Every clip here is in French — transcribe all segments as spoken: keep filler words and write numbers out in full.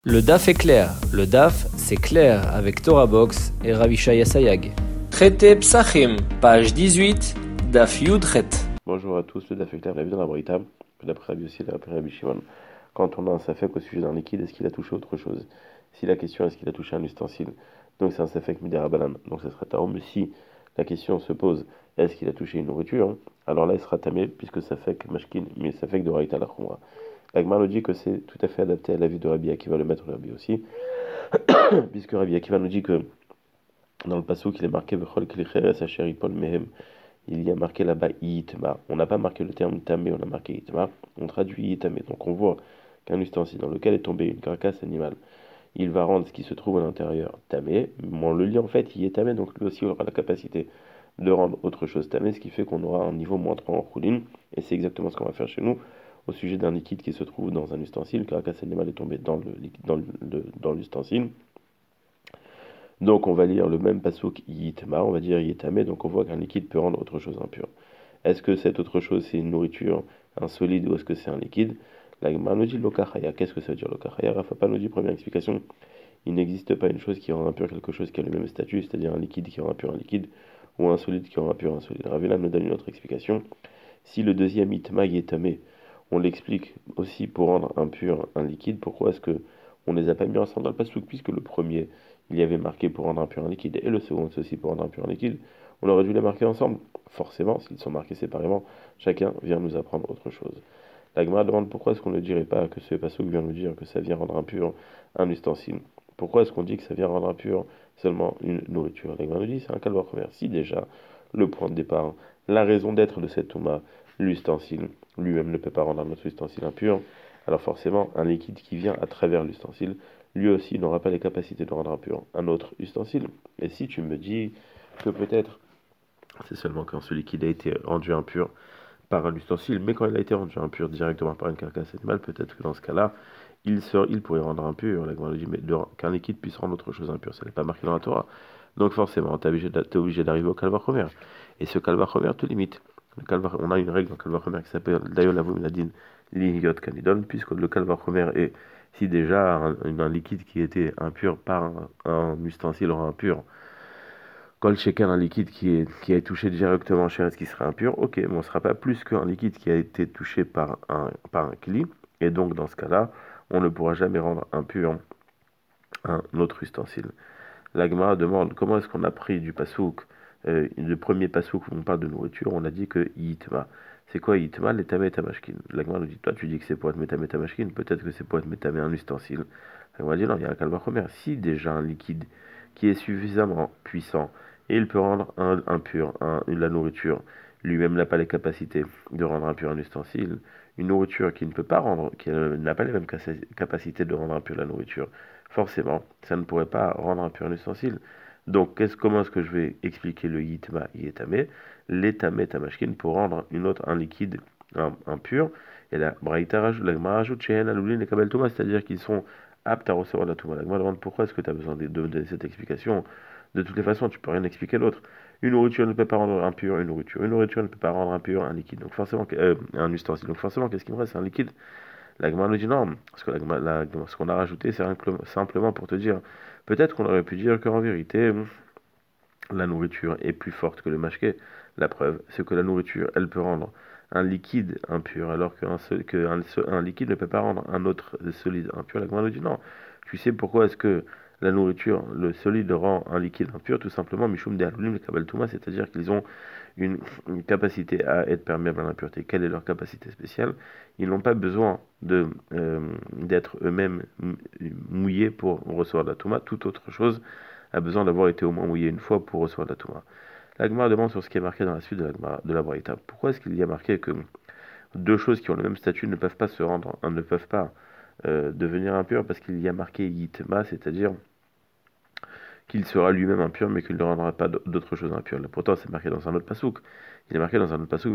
Le D A F est clair. Le D A F, c'est clair avec Torah Box et Ravishaya Sayag. Traité Psachim, page dix-huit, D A F Yudchet. Bonjour à tous, le D A F est clair, la vie dans la Braïta, d'après Rabbi Yossi et d'après Rabbi Shimon. Quand on a un safek au sujet d'un liquide, est-ce qu'il a touché autre chose? Si la question est est-ce qu'il a touché un ustensile, donc c'est un safek midera banan, donc ça sera taom. Mais si la question se pose est-ce qu'il a touché une nourriture, alors là il sera tamé, puisque safek mashkin, mais safek de Raïta la Khumra. La Gemara nous dit que c'est tout à fait adapté à la vie de Rabbi Akiva, le maître de Rabbi aussi, puisque Rabbi Akiva nous dit que dans le passage qu'il est marqué Vechol Klicheres Asher Yipol Mehem, il y a marqué là-bas Yitma. On n'a pas marqué le terme tamé, on a marqué Yitma. On traduit Yitamé. Donc on voit qu'un ustensile dans lequel est tombée une carcasse animale, il va rendre ce qui se trouve à l'intérieur tamé. Mais on le lit en fait Yitamé, donc lui aussi aura la capacité de rendre autre chose tamé, ce qui fait qu'on aura un niveau moins trois en rouline. Et c'est exactement ce qu'on va faire chez nous au sujet d'un liquide qui se trouve dans un ustensile. Une carcasse animale est tombée dans, le, dans, le, dans l'ustensile. Donc on va lire le même passouk Yitma, on va dire Yitamé, donc on voit qu'un liquide peut rendre autre chose impure. Est-ce que cette autre chose c'est une nourriture, un solide, ou est-ce que c'est un liquide? La Gemara nous dit Lokachaya. Qu'est-ce que ça veut dire Lokachaya? Rafa pas nous dit, première explication, il n'existe pas une chose qui rend impur quelque chose qui a le même statut, c'est-à-dire un liquide qui rend impur un liquide, ou un solide qui rend impur un solide. Ravina nous donne une autre explication. Si le deuxième Yitma Yitamé, on l'explique aussi pour rendre impur un liquide, pourquoi est-ce que on ne les a pas mis ensemble dans le passouk, puisque le premier il y avait marqué pour rendre impur un liquide, et le second c'est aussi pour rendre impur un liquide, on aurait dû les marquer ensemble. Forcément, s'ils sont marqués séparément, chacun vient nous apprendre autre chose. La Gemara demande pourquoi est-ce qu'on ne dirait pas que ce passouk vient nous dire que ça vient rendre impur un ustensile. Pourquoi est-ce qu'on dit que ça vient rendre impur seulement une nourriture? La Gemara nous dit c'est un calva premier. Si déjà, le point de départ, la raison d'être de cette touma, l'ustensile, lui-même ne peut pas rendre un autre ustensile impur, alors forcément, un liquide qui vient à travers l'ustensile, lui aussi n'aura pas les capacités de rendre impur un autre ustensile. Et si tu me dis que peut-être c'est seulement quand ce liquide a été rendu impur par un ustensile, mais quand il a été rendu impur directement par une carcasse animale, peut-être que dans ce cas-là, il, sort, il pourrait rendre impur. La Gemara dit, mais qu'un liquide puisse rendre autre chose impure, ça n'est pas marqué dans la Torah. Donc forcément, tu es obligé d'arriver au calva chomer. Et ce calva chomer te limite. Le calva, on a une règle dans le calva chomer qui s'appelle Dayolavum Ladin Liyot Kanidon, puisque le calva chomer est si déjà un, un liquide qui était impur par un, un ustensile rend impur, Kol Sheker, un liquide qui est, qui est touché directement chez ce qui serait impur, ok, mais on ne sera pas plus qu'un liquide qui a été touché par un, par un kli, et donc dans ce cas-là, on ne pourra jamais rendre impur un autre ustensile. La Gemara demande comment est-ce qu'on a pris du pasouk, euh, le premier pasouk où on parle de nourriture, on a dit que Yitma. C'est quoi Yitma? Les tamé tamashkin. La Gemara nous dit, toi tu dis que c'est pour être métamé tamashkin, peut-être que c'est pour être métamé un ustensile. La Gemara dit non, il y a un calva chomer. Si déjà un liquide qui est suffisamment puissant et il peut rendre un, impur un, la nourriture, lui-même n'a pas les capacités de rendre impur un ustensile, une nourriture qui ne peut pas rendre, qui n'a pas les mêmes capacités de rendre impur la nourriture, forcément, ça ne pourrait pas rendre impur un ustensile. Donc, qu'est-ce, comment est-ce que je vais expliquer le yitma, yetame, l'étamé, tamashkin, pour rendre une autre, un liquide un, impur? Et la braïta rajoute, la Gemara rajoute, chez Aloulin et Kabel Thomas, c'est-à-dire qu'ils sont aptes à recevoir la Touma. La Gemara demande pourquoi est-ce que tu as besoin de donner cette explication? De toutes les façons, tu peux rien expliquer l'autre. Une nourriture ne peut pas rendre impur une nourriture. Une nourriture ne peut pas rendre impur un liquide. Donc forcément, euh, un ustensile. Donc forcément, qu'est-ce qu'il me reste? C'est un liquide. La Gemara nous dit non, parce que la, la, ce qu'on a rajouté, c'est simplement pour te dire, peut-être qu'on aurait pu dire qu'en vérité, la nourriture est plus forte que le mashké. La preuve, c'est que la nourriture, elle peut rendre un liquide impur, alors qu'un que un, un liquide ne peut pas rendre un autre solide impur. La Gemara nous dit non. Tu sais pourquoi est-ce que la nourriture, le solide rend un liquide impur? Tout simplement, Mishum de Halulim, le Kabal Touma, c'est-à-dire qu'ils ont une, une capacité à être perméables à l'impureté. Quelle est leur capacité spéciale? Ils n'ont pas besoin de, euh, d'être eux-mêmes mouillés pour recevoir de la Touma. Toute autre chose a besoin d'avoir été au moins mouillé une fois pour recevoir de la Touma. La Gemara demande sur ce qui est marqué dans la suite de la, Gemara, de la Braïta. Pourquoi est-ce qu'il y a marqué que deux choses qui ont le même statut ne peuvent pas se rendre, hein, ne peuvent pas euh, devenir impures? Parce qu'il y a marqué Yitma, c'est-à-dire qu'il sera lui-même impur, mais qu'il ne rendra pas d'autres choses impures. Là, pourtant, c'est marqué dans un autre pasouk. Il est marqué dans un autre pasouk,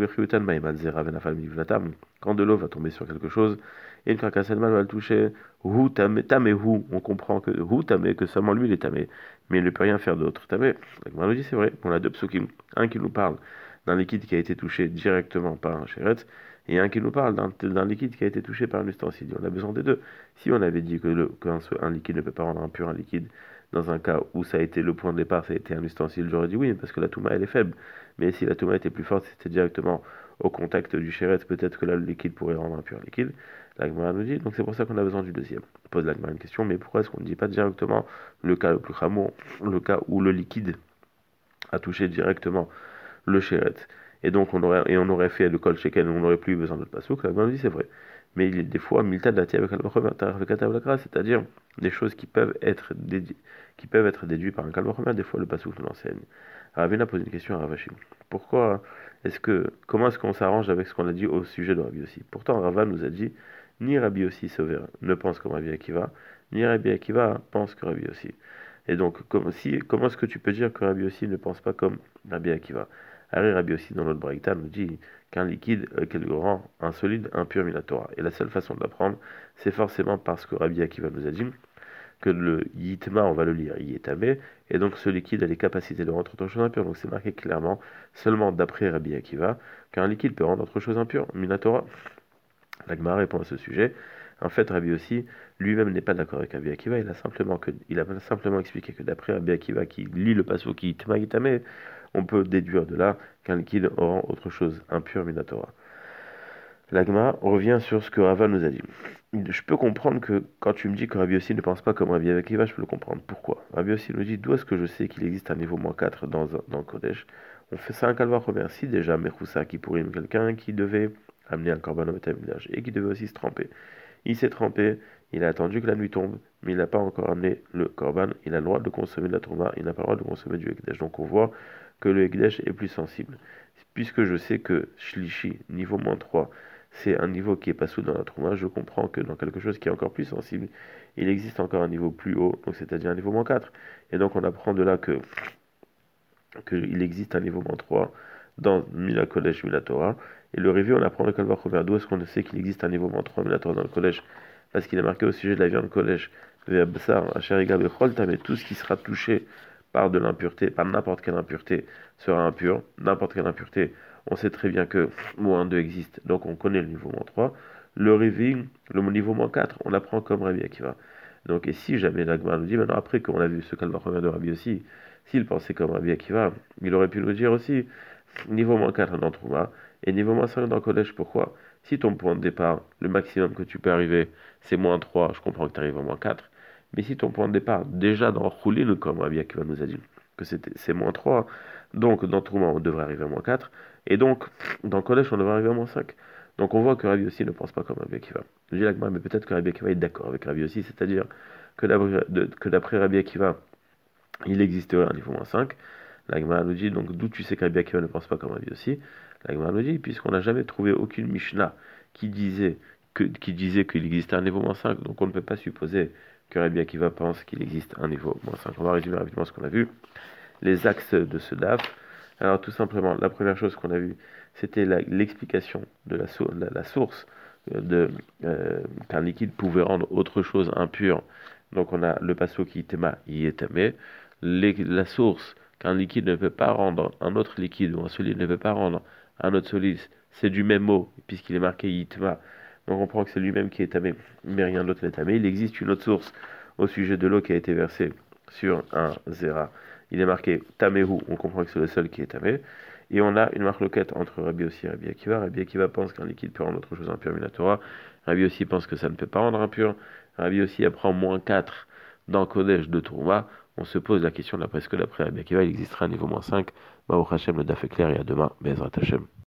quand de l'eau va tomber sur quelque chose, et une carcasse animale va le toucher, hu tamé, tamé hu, on comprend que hu tamé, que seulement lui il est tamé, mais il ne peut rien faire d'autre. Tamé, la Gemara nous dit c'est vrai, on a deux psukim, un qui nous parle d'un liquide qui a été touché directement par un chéret, et un qui nous parle d'un, d'un liquide qui a été touché par un ustensile. On a besoin des deux. Si on avait dit que le, qu'un un liquide ne peut pas rendre impur un liquide, dans un cas où ça a été le point de départ, ça a été un ustensile, j'aurais dit oui, parce que la touma elle est faible. Mais si la touma était plus forte, c'était directement au contact du chéret, peut-être que là le liquide pourrait rendre impur un liquide. La Gemara nous dit, donc c'est pour ça qu'on a besoin du deuxième. On pose la Gemara une question, mais pourquoi est-ce qu'on ne dit pas directement le cas le plus chamour, le cas où le liquide a touché directement le chéret, et donc on aurait, et on aurait fait le kol shekel, on n'aurait plus besoin de pasouk. La Gemara nous dit c'est vrai. Mais il y a des fois, milta de la avec le c'est-à-dire des choses qui peuvent être déduites, qui peuvent être déduites par un kalvachomer, des fois le pasouk nous l'enseigne. Ravina pose une question à Ravashi. Pourquoi est-ce que, comment est-ce qu'on s'arrange avec ce qu'on a dit au sujet de Rabbi Yossi? Pourtant, Rava nous a dit, ni Rabbi Yossi ne pense comme Rabbi Akiva, ni Rabbi Akiva pense que Rabbi Yossi. Et donc, comme, si, comment est-ce que tu peux dire que Rabbi Yossi ne pense pas comme Rabbi Akiva? Harry Rabbi Yossi, dans notre Braïta, nous dit qu'un liquide, euh, qu'elle rend un solide impur minatora. Et la seule façon de l'apprendre, c'est forcément parce que Rabbi Akiva nous a dit que le yitma, on va le lire, yitamé, et donc ce liquide a les capacités de rendre autre chose impure. Donc c'est marqué clairement, seulement d'après Rabbi Akiva, qu'un liquide peut rendre autre chose impure, minatora. La Gemara répond à ce sujet. En fait, Rabbi Yossi lui-même n'est pas d'accord avec Rabbi Akiva. Il a simplement, que, il a simplement expliqué que d'après Rabbi Akiva, qui lit le passo qui yitma yitamé, on peut déduire de là qu'un liquide rend autre chose impure, minatora. La Gemara revient sur ce que Rava nous a dit. Je peux comprendre que quand tu me dis que Rabbi Yossi ne pense pas comme Rabbi Akiva, je peux le comprendre. Pourquoi? Rabbi Yossi nous dit, d'où est-ce que je sais qu'il existe un niveau moins quatre dans, dans le Kodesh? On fait ça un calva première. Si déjà Mechoussa qui pourrait quelqu'un qui devait amener un korban au village et qui devait aussi se tremper. Il s'est trempé, il a attendu que la nuit tombe, mais il n'a pas encore amené le korban. Il a le droit de consommer de la trouma, il n'a pas le droit de consommer du Ekdesh. Donc on voit que le Ekdesh est plus sensible. Puisque je sais que Shlishi, niveau moins trois, c'est un niveau qui est pas sous dans la trouma, je comprends que dans quelque chose qui est encore plus sensible, il existe encore un niveau plus haut, donc c'est-à-dire un niveau moins quatre. Et donc on apprend de là que qu'il existe un niveau moins trois dans Mila Kodesh, Mila Torah. Et le Révi, on apprend le Kalvar Chomer. D'où est-ce qu'on sait qu'il existe un niveau moins trois Mila Torah dans le Kodesh? Parce qu'il est marqué au sujet de la viande Kodesh, mais tout ce qui sera touché par de l'impureté, par n'importe quelle impureté, sera impur. N'importe quelle impureté, on sait très bien que moins deux existe, donc on connaît le niveau moins trois. Le Révi, le niveau moins quatre, on apprend comme Rabbi Akiva. Donc, et si jamais l'Agma nous dit, maintenant après qu'on a vu ce Kalvar Chomer de Rabbi aussi, s'il pensait comme Rabbi Akiva, il aurait pu nous dire aussi, niveau moins quatre dans Trouma, et niveau moins cinq dans Kodesh. Pourquoi? Si ton point de départ, le maximum que tu peux arriver, c'est moins trois, je comprends que tu arrives à moins quatre, mais si ton point de départ, déjà dans Choulin, comme Rabbi Akiva nous a dit, que c'est moins trois, donc dans Trouma, on devrait arriver à moins quatre, et donc dans Kodesh, on devrait arriver à moins cinq. Donc on voit que Rabbi aussi ne pense pas comme Rabbi Akiva. Je dis l'Agma, mais peut-être que Rabbi Akiva est d'accord avec Rabbi aussi, c'est-à-dire que d'après Rabbi Akiva, il existerait un niveau moins cinq. La Gemara nous dit, donc d'où tu sais que Rabbi Akiva ne pense pas comme Rabbi Yossi? La Gemara nous dit, puisqu'on n'a jamais trouvé aucune Mishnah qui disait que, qui disait qu'il existait un niveau moins cinq, donc on ne peut pas supposer que Rabbi Akiva pense qu'il existe un niveau moins cinq. On va résumer rapidement ce qu'on a vu. Les axes de ce D A F. Alors tout simplement, la première chose qu'on a vue, c'était l'explication de la, sour la, la source de euh, qu'un liquide pouvait rendre autre chose impure. Donc on a le passo qui tema yetame, la source qu'un liquide ne peut pas rendre un autre liquide ou un solide ne peut pas rendre un autre solide, c'est du même mot puisqu'il est marqué yitma. Donc on comprend que c'est lui-même qui est tamé, mais rien d'autre n'est tamé. Il existe une autre source au sujet de l'eau qui a été versée sur un zera. Il est marqué tamehu, on comprend que c'est le seul qui est tamé. Et on a une marloquette entre Rabbi Yossi et Rabbi Akiva. Rabbi Akiva pense qu'un liquide peut rendre autre chose impur minatora. Rabbi Yossi pense que ça ne peut pas rendre impur. Rabbi Yossi apprend moins quatre dans Kodesh de Tourma. On se pose la question d'après ce que d'après Rabbi Akiva, il existera un niveau moins cinq. Baruch Hashem, le daf est clair et à demain. Bezrat Hashem.